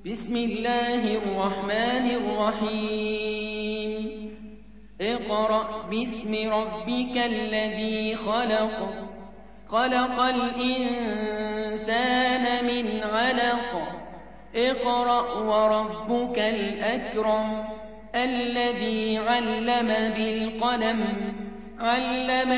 بسم الله الرحمن الرحيم اقرأ باسم ربك الذي خلق خلق الإنسان من علق اقرأ وربك الأكرم الذي علم بالقلم علم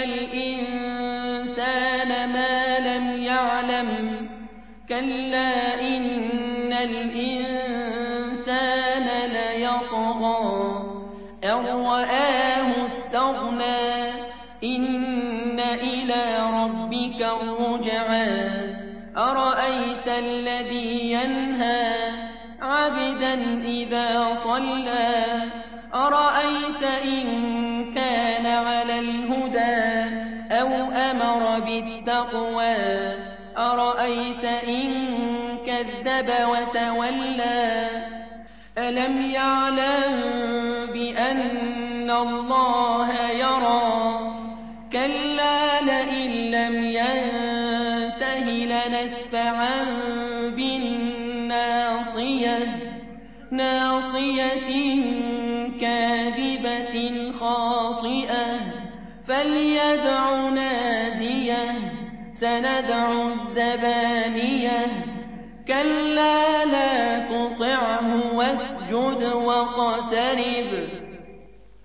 الإنسان ما لم يعلم كلا إن الإنسان ليطغى أن رآه استغنى إن إلى ربك الرجعى أرأيت الذي ينهى عبدا إذا صلى أرأيت إن كان على الهدى أو أمر بالتقوى أرأيت إن كذب وتولى ألم يعلم بأن الله يرى كلا لئن لم ينته لنسفعا بالناصية ناصية كاذبة خاطئة فليدع ناديه سندع الزبانية كلا لا تطعه واسجد واقترب